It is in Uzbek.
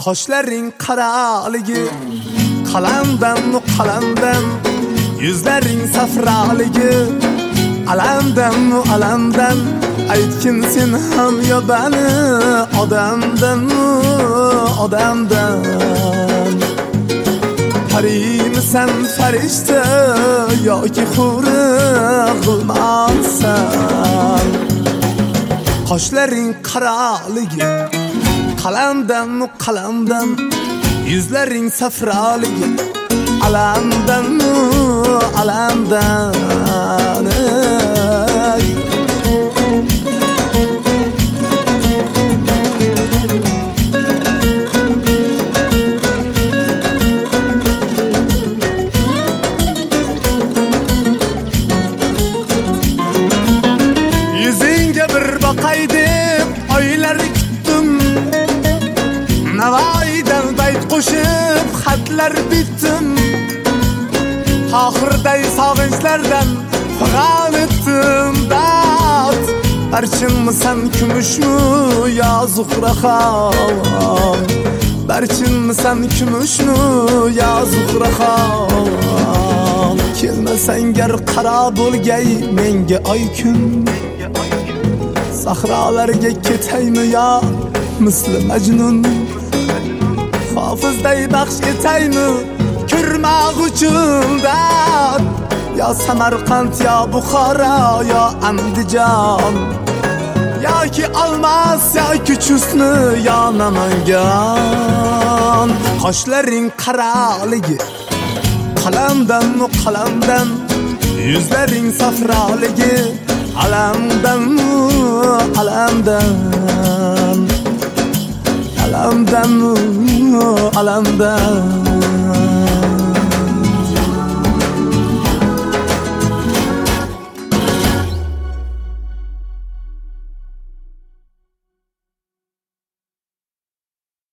Qoshlaring qaraligi qalamdan qalamdan, yuzlaring safraligi alamdan alamdan, aytgin sen ham yo bani odamdan odamdan. Parimisan farishta yoki huri qilmaqsan. Qoshlaring qaraligi qalamdan qalamdan, yuzlaring safraligi alamdan alamdan. Yüzünge bir bakay deb oylar kutdim, Navoiydan bayt qo'shib xatlar bitdim. Oxirday sog'inchlardan fig'on etdim dard. Barchinmisan kumushmi yo zuhraxon, barchinmisan kumushmi yo zuhraxon. Kelmasang gar qaro bo'lgay menga oy kun, sahrolarga ketaymi yo misli Majnun. Hofizday baxsh etaymi ko'rmoq uchun dard. Yo Samarqand yo Buxoro yo Andijon, yoki Olmos yoki Chustni yo Namangan. Qoshlaring qaraligi qalamdan qalamdan, yuzlaring safraligi alamdan alamdan alamdan alamdan.